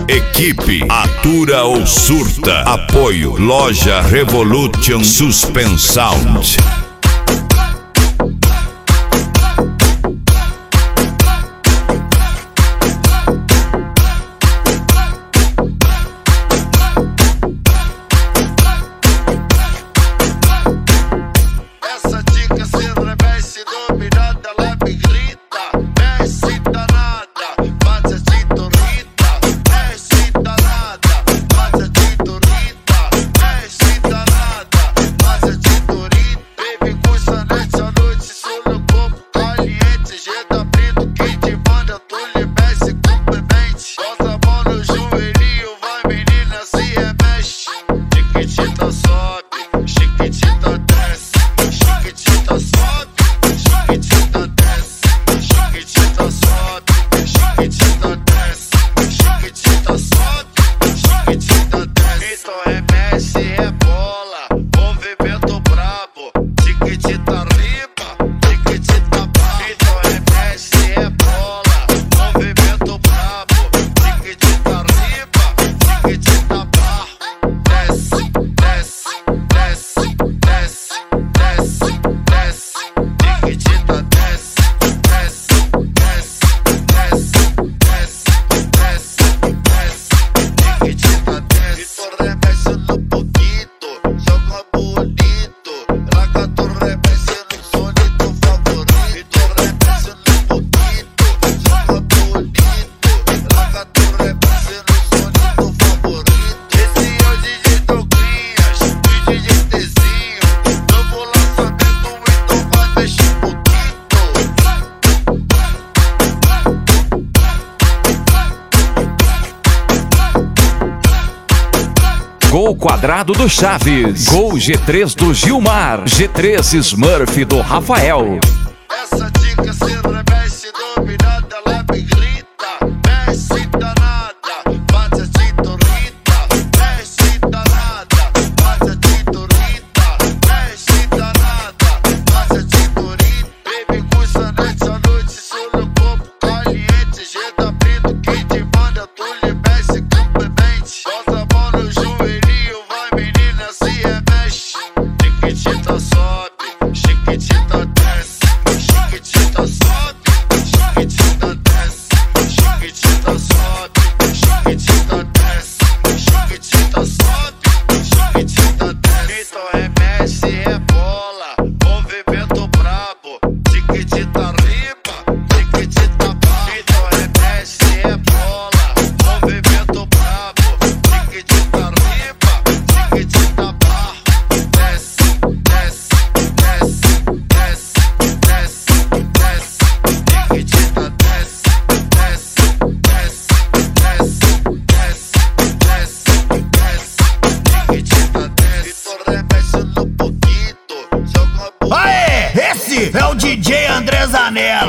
Equipe Atura ou Surta. Apoio Loja Revolution Suspense Sound. Gol quadrado do Chaves. Gol G3 do Gilmar. G3 Smurf do Rafael. Essa dica se reveste dominada, ela me grita. Messi danada, bate a tintorita. Messi danada, bate a tintorita. Messi danada, bate a tintorita. Baby, custa nessa noite, solo corpo caliente. Jeta preto, quem te manda, tu lhe mexe complemente. Bota a mão no joelhinho, vai menina, se remexe. Chiquitita sobe, chiquitita desce. Chiquitita sobe, chiquitita desce. Chiquitita sobe, chiquitita desce. Chiquitita sobe, chiquitita desce. Então remexe, rebola, movimento brabo. Chiquitita riba, chiquitita baixo. Então remexe, rebola, movimento brabo. Chiquitita riba, chiquitita baixo. Desce, desce, desce, desce, desce, desce. Chiquitita desce, desce, desce, desce, desce, desce, desce. Chiquitita desce. Então remexe no pouquinho, joga uma bola. Aê, esse é o DJ André Zanella.